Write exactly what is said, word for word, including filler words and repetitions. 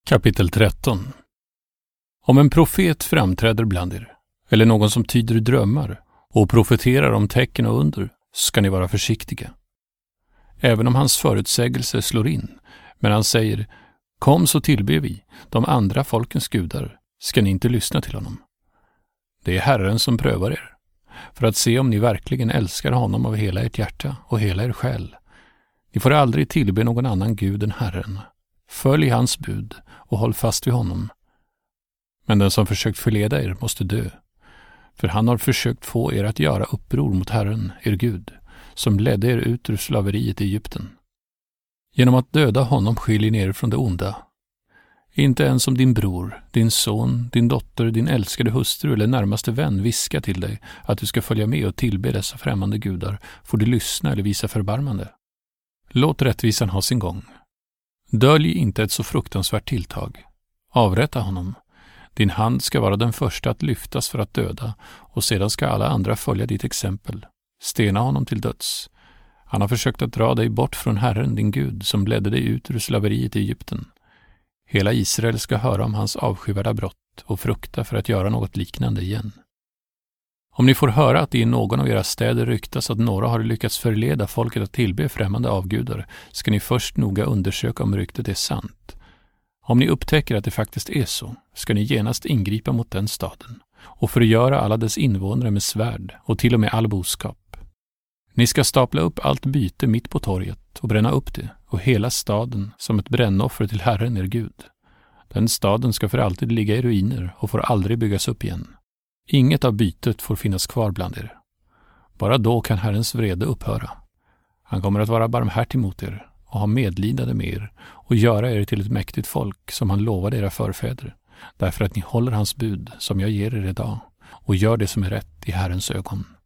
Kapitel tretton. Om en profet framträder bland er, eller någon som tyder drömmar och profeterar om tecken och under, ska ni vara försiktiga. Även om hans förutsägelse slår in, men han säger, kom så tillber vi, de andra folkens gudar, ska ni inte lyssna till honom. Det är Herren som prövar er, för att se om ni verkligen älskar honom av hela ert hjärta och hela er själ. Ni får aldrig tillbe någon annan gud än Herren. Följ hans bud och håll fast vid honom. Men den som försökt förleda er måste dö, för han har försökt få er att göra uppror mot Herren, er Gud, som ledde er ut ur slaveriet i Egypten. Genom att döda honom skiljer ni er från det onda. Inte ens om din bror, din son, din dotter, din älskade hustru eller närmaste vän viskar till dig att du ska följa med och tillbe dessa främmande gudar får du lyssna eller visa förbarmande. Låt rättvisan ha sin gång. Dölj inte ett så fruktansvärt tilltag. Avrätta honom. Din hand ska vara den första att lyftas för att döda, och sedan ska alla andra följa ditt exempel. Stena honom till döds. Han har försökt att dra dig bort från Herren, din Gud, som ledde dig ut ur slaveriet i Egypten. Hela Israel ska höra om hans avskyvärda brott och frukta för att göra något liknande igen. Om ni får höra att det i någon av era städer ryktas att några har lyckats förleda folket att tillbe främmande avgudar, ska ni först noga undersöka om ryktet är sant. Om ni upptäcker att det faktiskt är så, ska ni genast ingripa mot den staden och förgöra alla dess invånare med svärd och till och med all boskap. Ni ska stapla upp allt byte mitt på torget och bränna upp det och hela staden som ett brännoffer till Herren, er Gud. Den staden ska för alltid ligga i ruiner och får aldrig byggas upp igen. Inget av bytet får finnas kvar bland er. Bara då kan Herrens vrede upphöra. Han kommer att vara barmhärtig mot er och ha medlidande med er och göra er till ett mäktigt folk som han lovade era förfäder, därför att ni håller hans bud som jag ger er idag och gör det som är rätt i Herrens ögon.